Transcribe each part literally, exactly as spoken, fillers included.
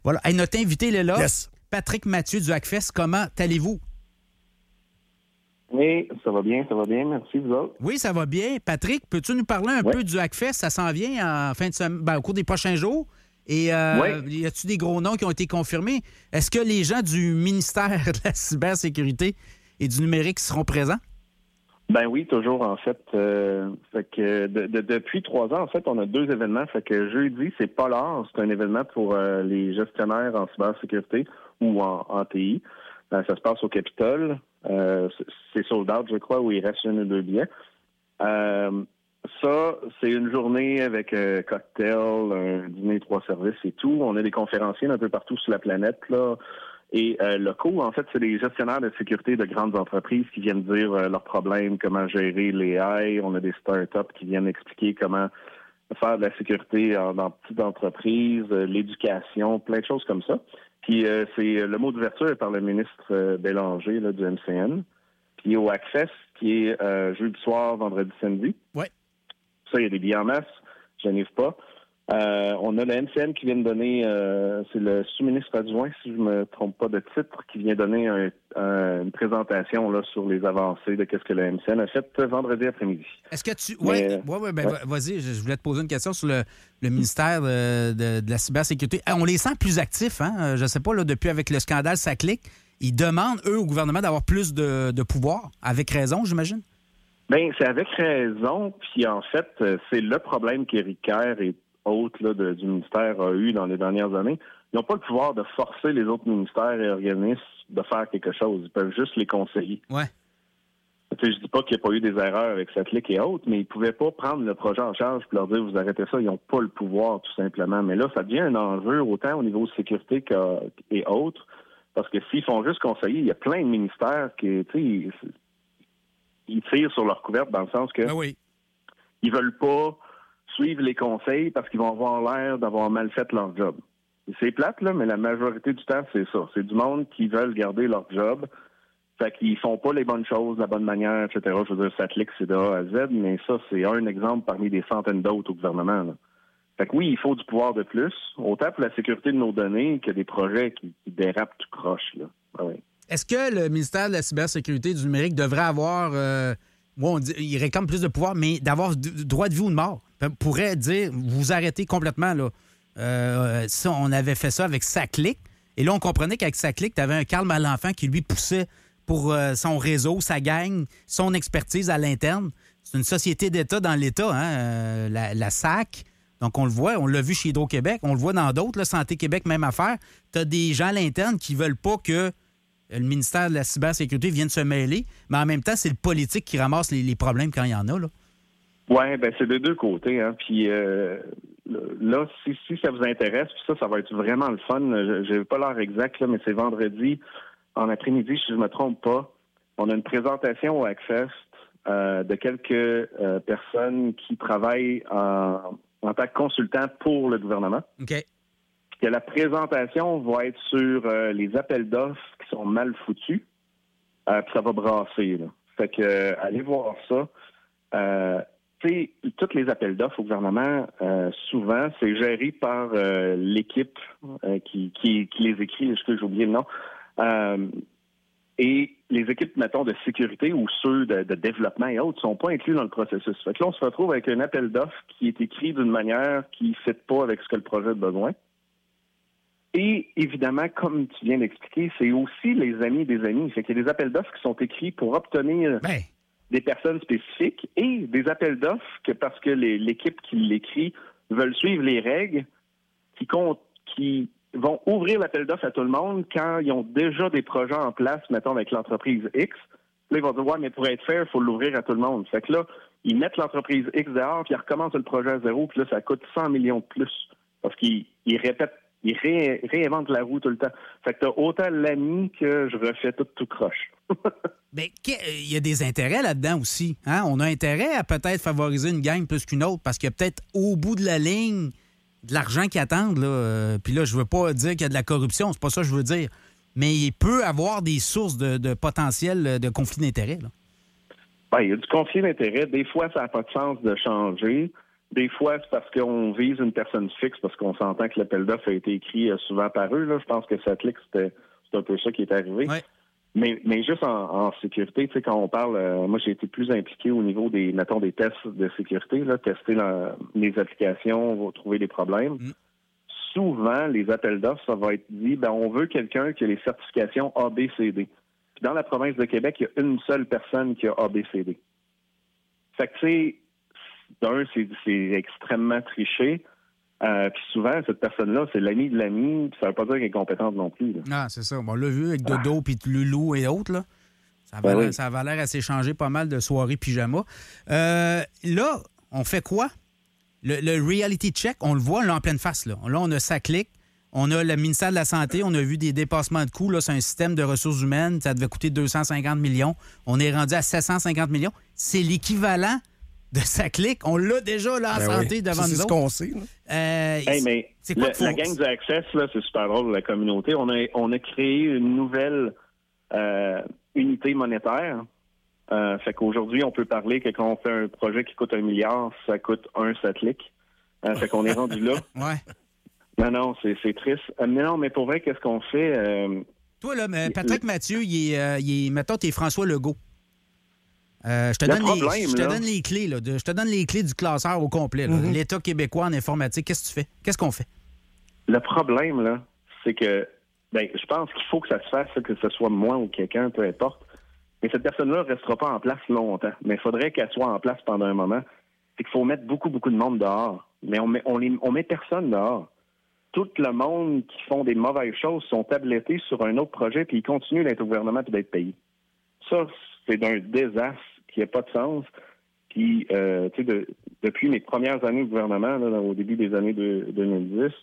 Voilà. Hey, notre invité, il est là. Yes. Patrick Mathieu du Hackfest. Comment allez-vous? Oui, ça va bien, ça va bien. Merci, vous autres. Oui, ça va bien. Patrick, peux-tu nous parler un Oui. peu du Hackfest? Ça s'en vient en fin de semaine, ben, au cours des prochains jours. Et euh, Oui. y a-tu des gros noms qui ont été confirmés? Est-ce que les gens du ministère de la cybersécurité et du numérique seront présents? Ben oui, toujours, en fait. Euh, fait que de, de- depuis trois ans, en fait, on a deux événements. Fait que jeudi, c'est Polar. C'est un événement pour euh, les gestionnaires en cybersécurité ou en, en T I. Euh, ça se passe au Capitole. Euh, c'est- c'est sold out, je crois, où il reste une ou deux billets. Euh, ça, c'est une journée avec euh, cocktail, un dîner trois services et tout. On a des conférenciers un peu partout sur la planète, là. Et euh, locaux, en fait, c'est des gestionnaires de sécurité de grandes entreprises qui viennent dire euh, leurs problèmes, comment gérer les A I. On a des startups qui viennent expliquer comment faire de la sécurité en, dans petites entreprises, euh, l'éducation, plein de choses comme ça. Puis euh, c'est le mot d'ouverture est par le ministre euh, Bélanger là, du M C N. Puis au Hackfest, qui est euh, jeudi soir, vendredi, samedi. Ouais. Ça, il y a des billets en masse. Je n'y pas. Euh, on a le M C N qui vient de donner, euh, c'est le sous-ministre adjoint, si je me trompe pas de titre, qui vient donner un, un, une présentation là sur les avancées de qu'est-ce que le M C N a fait vendredi après-midi. Est-ce que tu... Oui, Mais, ouais, ouais, ben, ouais. vas-y, je je voulais te poser une question sur le, le ministère de, de- de la cybersécurité. Ah, on les sent plus actifs, hein? Je ne sais pas, là, depuis avec le scandale SACLIC, ils demandent, eux, au gouvernement d'avoir plus de, de pouvoir, avec raison, j'imagine? Ben, c'est avec raison, puis en fait, euh, c'est le problème qu'Éric Kerr et autres là, de- du ministère a eu dans les dernières années. Ils n'ont pas le pouvoir de forcer les autres ministères et organismes de faire quelque chose. Ils peuvent juste les conseiller. Ouais. Tu sais, je dis pas qu'il n'y a pas eu des erreurs avec Satlic et autres, mais ils pouvaient pas prendre le projet en charge et leur dire vous arrêtez ça. Ils n'ont pas le pouvoir, tout simplement. Mais là, ça devient un enjeu autant au niveau de sécurité que, et autres. Parce que s'ils font juste conseiller, il y a plein de ministères qui, tu sais, ils, ils tirent sur leur couverte dans le sens que Ben oui. ils veulent pas suivre les conseils parce qu'ils vont avoir l'air d'avoir mal fait leur job. Et c'est plate, là, mais la majorité du temps, c'est ça. C'est du monde qui veulent garder leur job. Fait qu'ils font pas les bonnes choses de la bonne manière, et cetera. Je veux dire, Satlic, c'est de A à Z, mais ça, c'est un exemple parmi des centaines d'autres au gouvernement, là. Fait que oui, il faut du pouvoir de plus, autant pour la sécurité de nos données que des projets qui, qui dérapent tout croche, là. Ah oui. Est-ce que le ministère de la cybersécurité et du numérique devrait avoir... Euh, bon, on dit, il réclame plus de pouvoir, mais d'avoir d- droit de vie ou de mort? Pourrait dire, vous arrêtez complètement, là. Euh, ça, on avait fait ça avec SACLIC. Et là, on comprenait qu'avec SACLIC, tu avais un Karl Malenfant qui, lui, poussait pour euh, son réseau, sa gang, son expertise à l'interne. C'est une société d'État dans l'État, hein, euh, la, la S A C. Donc, on le voit, on l'a vu chez Hydro-Québec, on le voit dans d'autres, là, Santé Québec, même affaire. Tu as des gens à l'interne qui veulent pas que le ministère de la cybersécurité vienne se mêler, mais en même temps, c'est le politique qui ramasse les, les problèmes quand il y en a, là. Ouais, ben c'est de deux côtés, hein. Puis euh, là, si, si ça vous intéresse, puis ça, ça va être vraiment le fun. Je n'ai pas l'heure exacte, là, mais c'est vendredi en après-midi, si je me trompe pas. On a une présentation au Hackfest euh, de quelques euh, personnes qui travaillent en, en tant que consultants pour le gouvernement. OK. Que la présentation va être sur euh, les appels d'offres qui sont mal foutus. Euh, puis ça va brasser, là. Fait que euh, allez voir ça. Euh, tu sais, tous les appels d'offres au gouvernement, euh, souvent, c'est géré par euh, l'équipe euh, qui, qui, qui les écrit, je j'ai oublié le nom. Euh, et les équipes, mettons, de sécurité ou ceux de, de développement et autres sont pas inclus dans le processus. Fait que là, on se retrouve avec un appel d'offres qui est écrit d'une manière qui ne fit pas avec ce que le projet a besoin. Et évidemment, comme tu viens d'expliquer, c'est aussi les amis des amis. Fait qu'il y a des appels d'offres qui sont écrits pour obtenir Ben, des personnes spécifiques et des appels d'offres que parce que les- l'équipe qui l'écrit veulent suivre les règles qui comptent, qui vont ouvrir l'appel d'offres à tout le monde quand ils ont déjà des projets en place, mettons, avec l'entreprise X. Là, ils vont dire, ouais, mais pour être fair, il faut l'ouvrir à tout le monde. Fait que là, ils mettent l'entreprise X dehors, puis ils recommencent le projet à zéro, puis là, ça coûte cent millions de plus. Parce qu'ils ils répètent, ils ré- réinventent la roue tout le temps. Fait que t'as autant l'ami que je refais tout tout croche. ben, que- il y a des intérêts là-dedans aussi. Hein? On a intérêt à peut-être favoriser une gang plus qu'une autre parce qu'il y a peut-être au bout de la ligne de l'argent qui attendent. Là. Euh, Puis là, je veux pas dire qu'il y a de la corruption, c'est pas ça que je veux dire. Mais il peut avoir des sources de, de potentiel de conflit d'intérêts. Là. Ben, il y a du conflit d'intérêts. Des fois, ça n'a pas de sens de changer. Des fois, c'est parce qu'on vise une personne fixe, parce qu'on s'entend que l'appel d'offres a été écrit euh, souvent par eux. Là. Je pense que Satlic, c'était c'est un peu ça qui est arrivé. Ouais. Mais, mais juste en, en sécurité, tu sais, quand on parle, euh, moi j'ai été plus impliqué au niveau des, mettons, des tests de sécurité, là, tester la, les applications, on va trouver des problèmes. Mm. Souvent, les appels d'offres, ça va être dit, ben on veut quelqu'un qui a les certifications A, B, C, D. Puis dans la province de Québec, il y a une seule personne qui a A, B, C, D. Fait que, tu sais, d'un, c'est, c'est extrêmement triché. Euh, puis souvent, cette personne-là, c'est l'ami de l'ami, puis ça veut pas dire qu'elle est compétente non plus. Là. Ah, c'est ça. Bon, on l'a vu avec Dodo ah. puis Loulou et autres, là. Ça avait, ben l'air, oui. ça avait l'air à s'échanger pas mal de soirées pyjama. Euh, là, on fait quoi? Le, le reality check, on le voit, là, en pleine face. Là, là on a Satlic, on a le ministère de la Santé, on a vu des dépassements de coûts. Là, c'est un système de ressources humaines, ça devait coûter deux cent cinquante millions. On est rendu à sept cent cinquante millions. C'est l'équivalent de Satlic. On l'a déjà, là, en ben santé, oui. devant ça, nous c'est autres. C'est ce qu'on sait. Euh, hey, mais c'est quoi le, la gang du Access, là, c'est super drôle, la communauté. On a, on a créé une nouvelle euh, unité monétaire. Euh, fait qu'aujourd'hui, on peut parler que quand on fait un projet qui coûte un milliard, ça coûte un Satlic. Euh, fait qu'on est rendu là. Ouais. Non, non, c'est, c'est triste. Euh, mais non, mais pour vrai, qu'est-ce qu'on fait? Euh, Toi, là, Patrick le... Mathieu, il est, euh, il est, mettons, t'es François Legault. Euh, je te, donne, problème, les, je te donne les clés, là, de, je te donne les clés du classeur au complet. Là. Mm-hmm. L'État québécois en informatique, qu'est-ce que tu fais? Qu'est-ce qu'on fait? Le problème, là, c'est que ben, je pense qu'il faut que ça se fasse, que ce soit moi ou quelqu'un, peu importe. Mais cette personne-là ne restera pas en place longtemps. Mais il faudrait qu'elle soit en place pendant un moment. C'est qu'il faut mettre beaucoup, beaucoup de monde dehors. Mais on met, on les, on met personne dehors. Tout le monde qui font des mauvaises choses sont tablettés sur un autre projet, puis ils continuent d'être au gouvernement et d'être payés. Ça, c'est d'un désastre qui n'a pas de sens. Puis, euh, tu sais, de, depuis mes premières années au gouvernement, là, au début des années de, deux mille dix,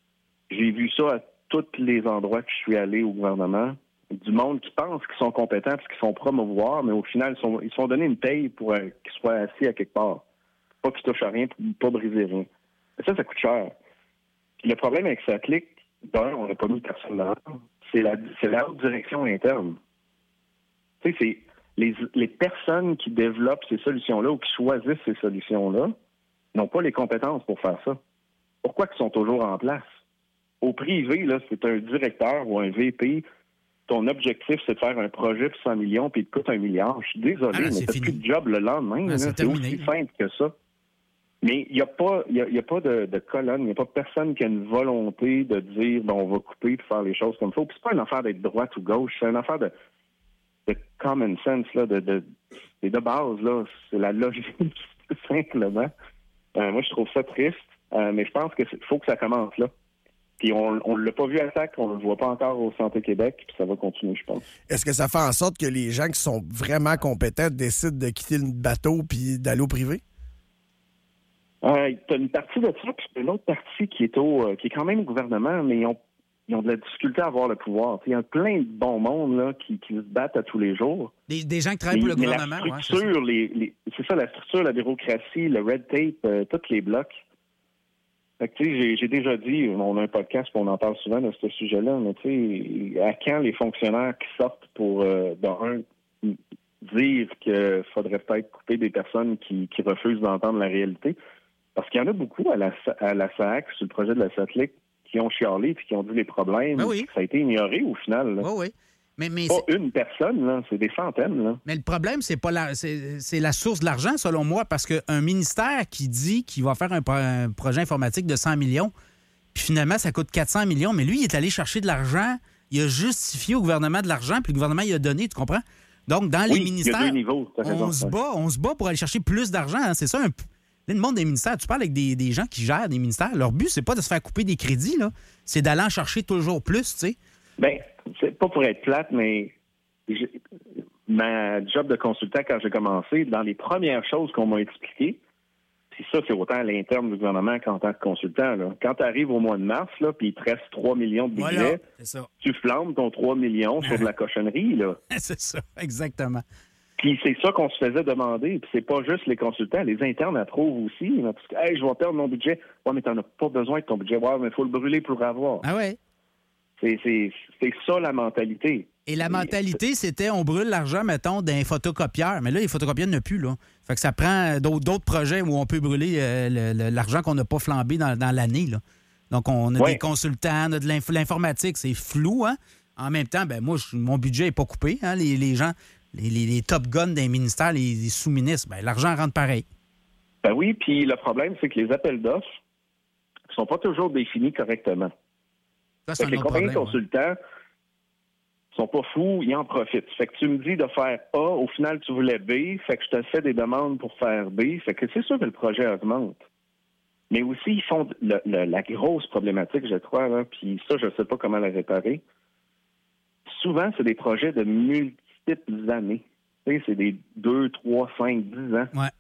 j'ai vu ça à tous les endroits que je suis allé au gouvernement. Du monde qui pense qu'ils sont compétents et qu'ils sont promouvoir, mais au final, ils sont, ils sont donnés une paye pour euh, qu'ils soient assis à quelque part. Pas qu'ils touchent à rien, pour pas briser rien. Et ça, ça coûte cher. Puis le problème avec Satlic, d'un, on n'a pas mis personne là. C'est la, c'est la haute direction interne. Tu sais, c'est les, les personnes qui développent ces solutions-là ou qui choisissent ces solutions-là n'ont pas les compétences pour faire ça. Pourquoi ils sont toujours en place? Au privé, là, c'est un directeur ou un V P. Ton objectif, c'est de faire un projet pour cent millions puis il te coûte un milliard. Je suis désolé, ah, là, mais t'as plus de job le lendemain. Ah, là, c'est, c'est aussi simple que ça. Mais il n'y a pas, y a, y a pas de, de colonne, il n'y a pas personne qui a une volonté de dire bon, on va couper et faire les choses comme ça. Puis c'est pas une affaire d'être droite ou gauche, c'est une affaire de, de common sense, là, de, de, de, de base, là. C'est la logique, simplement. Euh, moi, je trouve ça triste, euh, mais je pense qu'il faut que ça commence là. Puis on ne l'a pas vu à S A C, on ne le voit pas encore au Santé Québec, puis ça va continuer, je pense. Est-ce que ça fait en sorte que les gens qui sont vraiment compétents décident de quitter le bateau puis d'aller au privé? Euh, tu as une partie de ça, puis une autre partie qui est au euh, qui est quand même au gouvernement, mais ils ont, ils ont de la difficulté à avoir le pouvoir. Il y a plein de bons mondes là, qui, qui se battent à tous les jours. Des, des gens qui travaillent pour le mais gouvernement, la structure, ouais, c'est, ça. Les, les, c'est ça, la structure, la bureaucratie, le red tape, euh, tous les blocs. Fait que, tu sais, j'ai, j'ai déjà dit, on a un podcast, on en parle souvent de ce sujet-là, mais tu sais, à quand les fonctionnaires qui sortent pour, euh, dans un, dire qu'il faudrait peut-être couper des personnes qui, qui refusent d'entendre la réalité? Parce qu'il y en a beaucoup à la, à la S A C, sur le projet de la Satlic, qui ont chialé et qui ont dit les problèmes. Ben oui. Ça a été ignoré au final. Là. Oui, oui. Mais, mais pas c'est... une personne, là, c'est des centaines. Là. Mais le problème, c'est pas la, c'est, c'est la source de l'argent, selon moi, parce qu'un ministère qui dit qu'il va faire un, pro- un projet informatique de cent millions, puis finalement, ça coûte quatre cents millions, mais lui, il est allé chercher de l'argent, il a justifié au gouvernement de l'argent, puis le gouvernement, il a donné, tu comprends? Donc, dans oui, les ministères, il y a deux niveaux, on, raison, se bat, on se bat pour aller chercher plus d'argent. Hein, c'est ça, un, le monde des ministères, tu parles avec des, des gens qui gèrent des ministères, leur but, c'est pas de se faire couper des crédits, là, c'est d'aller en chercher toujours plus, tu sais. Bien, c'est pas pour être plate, mais... J'ai, ma job de consultant, quand j'ai commencé, dans les premières choses qu'on m'a expliquées, puis ça, c'est autant à l'interne du gouvernement qu'en tant que consultant. Là. Quand tu arrives au mois de mars, là, puis il te reste trois millions de budget, voilà, c'est ça. Tu flambes ton trois millions sur de la cochonnerie. Là. C'est ça, exactement. Puis c'est ça qu'on se faisait demander. Puis c'est pas juste les consultants, les internes approuvent aussi. Là, parce que, hey, je vais perdre mon budget. Ouais, mais t'en as pas besoin de ton budget. Ouais, mais il faut le brûler pour avoir. Ah ouais? C'est, c'est, c'est ça la mentalité. Et la mentalité, c'était on brûle l'argent, mettons, d'un photocopieur. Mais là, les photocopieurs n'ont plus, là. Fait que ça prend d'autres, d'autres projets où on peut brûler euh, le, le, l'argent qu'on n'a pas flambé dans, dans l'année, là. Donc, on a ouais. des consultants, on a de l'inf- l'informatique, c'est flou, hein? En même temps, ben moi, je, mon budget n'est pas coupé, hein? Les, les gens, les, les, les top guns des ministères, les, les sous-ministres, ben l'argent rentre pareil. Ben oui, puis le problème, c'est que les appels d'offres ne sont pas toujours définis correctement. Ça, c'est Fait un que les autre compagnies de problème, ouais. consultants sont pas fous, ils en profitent. Fait que tu me dis de faire A, au final, tu voulais B, fait que je te fais des demandes pour faire B, fait que c'est sûr que le projet augmente. Mais aussi, ils font le, le, la grosse problématique, je crois, là, puis ça, je ne sais pas comment la réparer. Souvent, c'est des projets de multiples années. Tu sais, c'est des deux, trois, cinq, dix ans. Ouais.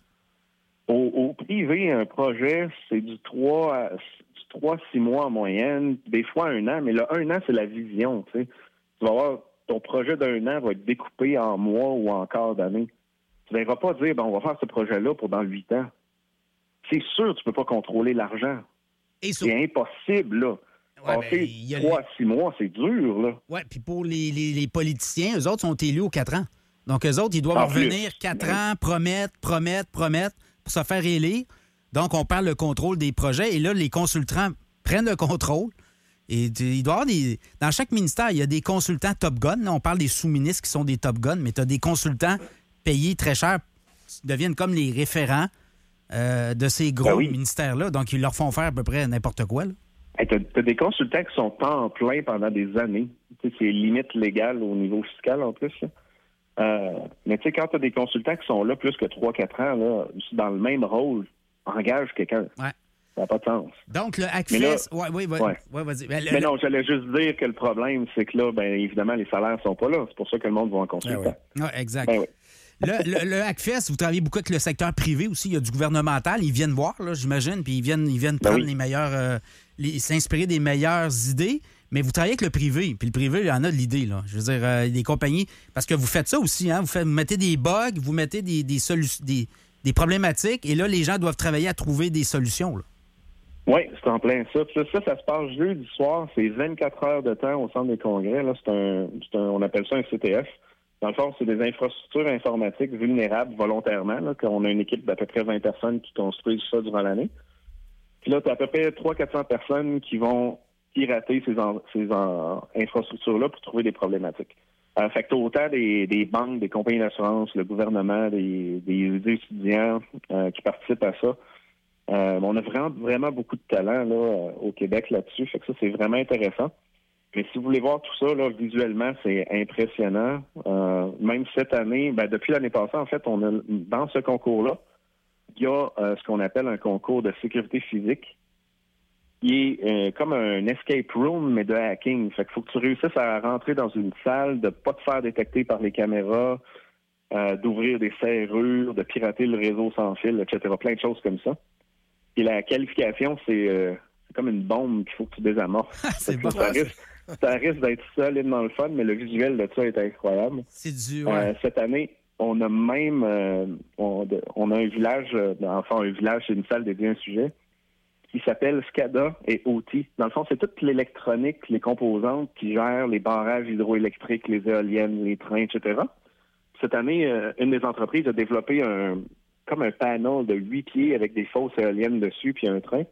Au, au privé, un projet, c'est du trois à six mois en moyenne, des fois un an, mais le un an, c'est la vision. Tu sais. Tu vas voir, ton projet d'un an va être découpé en mois ou en quart d'année. Tu ne verras pas dire, ben, on va faire ce projet-là pour dans huit ans. C'est sûr que tu ne peux pas contrôler l'argent. Et sur... C'est impossible, là. Ouais, Passer ben, y a trois les... à six mois, c'est dur, là. Oui, puis pour les, les, les politiciens, eux autres sont élus aux quatre ans. Donc, eux autres, ils doivent En revenir plus. quatre Oui. ans, promettre, promettre, promettre pour se faire élire. Donc, on perd le contrôle des projets. Et là, les consultants prennent le contrôle. Et il doit y avoir des... Dans chaque ministère, il y a des consultants Top Gun. Là, on parle des sous-ministres qui sont des Top Gun, mais tu as des consultants payés très cher qui deviennent comme les référents euh, de ces gros Ben oui. ministères-là. Donc, ils leur font faire à peu près n'importe quoi, là. Hey, t'as, t'as des consultants qui sont temps plein pendant des années. Tu sais, c'est limite légal au niveau fiscal, en plus, là. Euh, mais tu sais, quand tu as des consultants qui sont là plus que trois quatre ans, là, dans le même rôle, engage quelqu'un. Ouais. Ça n'a pas de sens. Donc, le Mais Hackfest... là- ouais, oui, oui, Ouais. ouais, vas-y. Ben, le- Mais le- non, j'allais juste dire que le problème, c'est que là, ben évidemment, les salaires sont pas là. C'est pour ça que le monde va en consultant. Ouais, exact. Ben oui. Le, le, le Hackfest, vous travaillez beaucoup avec le secteur privé aussi. Il y a du gouvernemental. Ils viennent voir, là, j'imagine, puis ils viennent, ils viennent Ben prendre oui. les meilleures... euh, les- s'inspirer des meilleures idées. Mais vous travaillez avec le privé. Puis le privé, il y en a de l'idée, là. Je veux dire, euh, des compagnies... Parce que vous faites ça aussi, hein. Vous, faites, vous mettez des bugs, vous mettez des, des, solu- des, des problématiques, et là, les gens doivent travailler à trouver des solutions, là. Oui, c'est en plein ça. Puis ça, ça, ça se passe jeudi soir. C'est vingt-quatre heures de temps au centre des congrès. Là, c'est un, c'est un, on appelle ça un C T F. Dans le fond, c'est des infrastructures informatiques vulnérables volontairement. Là, qu'on a une équipe d'à peu près vingt personnes qui construisent ça durant l'année. Puis là, tu as à peu près trois cents à quatre cents personnes qui vont pirater ces, en, ces en, infrastructures-là pour trouver des problématiques. Euh, fait que t'as autant des, des banques, des compagnies d'assurance, le gouvernement, des, des, des étudiants euh, qui participent à ça. Euh, on a vraiment, vraiment beaucoup de talent là, euh, au Québec là-dessus. Fait que ça, c'est vraiment intéressant. Mais si vous voulez voir tout ça, là, visuellement, c'est impressionnant. Euh, même cette année, ben, depuis l'année passée, en fait, on a dans ce concours-là, il y a euh, ce qu'on appelle un concours de sécurité physique qui est euh, comme un escape room, mais de hacking. Fait qu'il faut que tu réussisses à rentrer dans une salle, de pas te faire détecter par les caméras, euh, d'ouvrir des serrures, de pirater le réseau sans fil, et cetera. Plein de choses comme ça. Et la qualification, c'est, euh, c'est comme une bombe qu'il faut que tu désamorces. C'est Fait que bon. ça, risque, ça risque d'être solide dans le fun, mais le visuel de ça est incroyable. C'est du... Ouais. Euh, cette année, on a même euh, on, de- on a un village, euh, enfin un village, c'est une salle dédiée à un sujet, qui s'appelle SCADA et O T. Dans le fond, c'est toute l'électronique, les composantes qui gèrent les barrages hydroélectriques, les éoliennes, les trains, et cetera. Cette année, euh, une des entreprises a développé un comme un panneau de huit pieds avec des fausses éoliennes dessus, puis un train.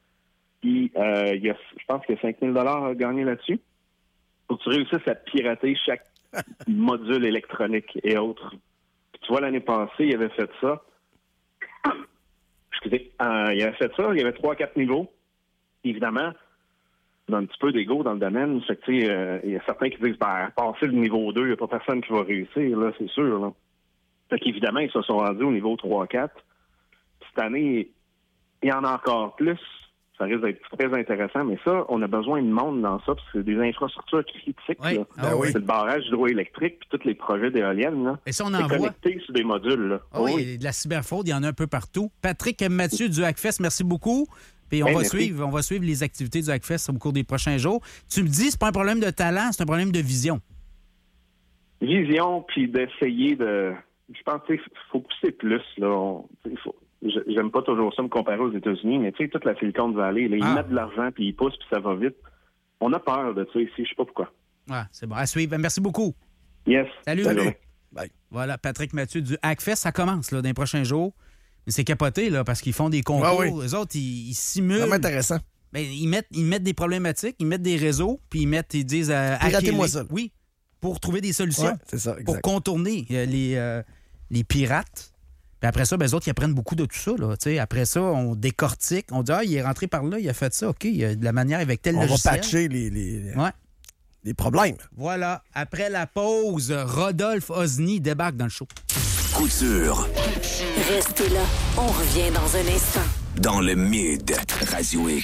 Puis, euh, il y a, je pense qu'il y a cinq mille dollars à gagner là-dessus. Faut que tu réussisses à pirater chaque module électronique et autres. Puis, tu vois, l'année passée, il avait fait ça. Excusez. Euh, il avait fait ça. Il y avait trois, quatre niveaux. Évidemment, on a un petit peu d'ego dans le domaine. Fait que, tu sais, euh, il y a certains qui disent, ben, passer le niveau deux, il n'y a pas personne qui va réussir, là, c'est sûr, là. Fait qu'évidemment, ils se sont rendus au niveau trois quatre. Cette année, il y en a encore plus. Ça risque d'être très intéressant, mais ça, on a besoin de monde dans ça, parce que c'est des infrastructures critiques. Oui. Là. Ah oui. C'est le barrage hydroélectrique, puis tous les projets d'éoliennes. Là. Et ça, on C'est en voit. connecté sur des modules. Là. Ah oui, oui. de la cyberfraude, il y en a un peu partout. Patrick Mathieu du Hackfest, merci beaucoup. Puis on Hey, va merci. suivre, on va suivre les activités du Hackfest au cours des prochains jours. Tu me dis, c'est pas un problème de talent, c'est un problème de vision. Vision, puis d'essayer de... Je pense qu'il faut pousser plus. Là. On, faut... J'aime pas toujours ça me comparer aux États-Unis, mais tu sais, toute la Silicon Valley, là, ils Ah. mettent de l'argent, puis ils poussent, puis ça va vite. On a peur de ça ici, je sais pas pourquoi. Ouais, c'est bon. À suivre. Merci beaucoup. Yes. Salut. Salut. Bye. Voilà, Patrick Mathieu du Hackfest. Ça commence là, dans les prochains jours. Mais c'est capoté là, parce qu'ils font des concours. Ouais, oui. Eux autres, ils, ils simulent. Vraiment intéressant. Ben, ils, mettent, ils mettent des problématiques, ils mettent des réseaux, puis ils mettent, ils disent... Euh, Piratez-moi hacker-les. ça. Oui, pour trouver des solutions. Ouais, c'est ça, exact. Pour contourner euh, les, euh, les pirates. Puis après ça, ben, les autres, ils apprennent beaucoup de tout ça. Là, t'sais. Après ça, on décortique. On dit, ah, il est rentré par là, il a fait ça. OK, il a de la manière avec tel On logiciel. va patcher les, les, Ouais. les problèmes. Voilà. Après la pause, Rodolphe Osny débarque dans le show. Coup sûr. Restez là, on revient dans un instant. Dans le Mid Radio X.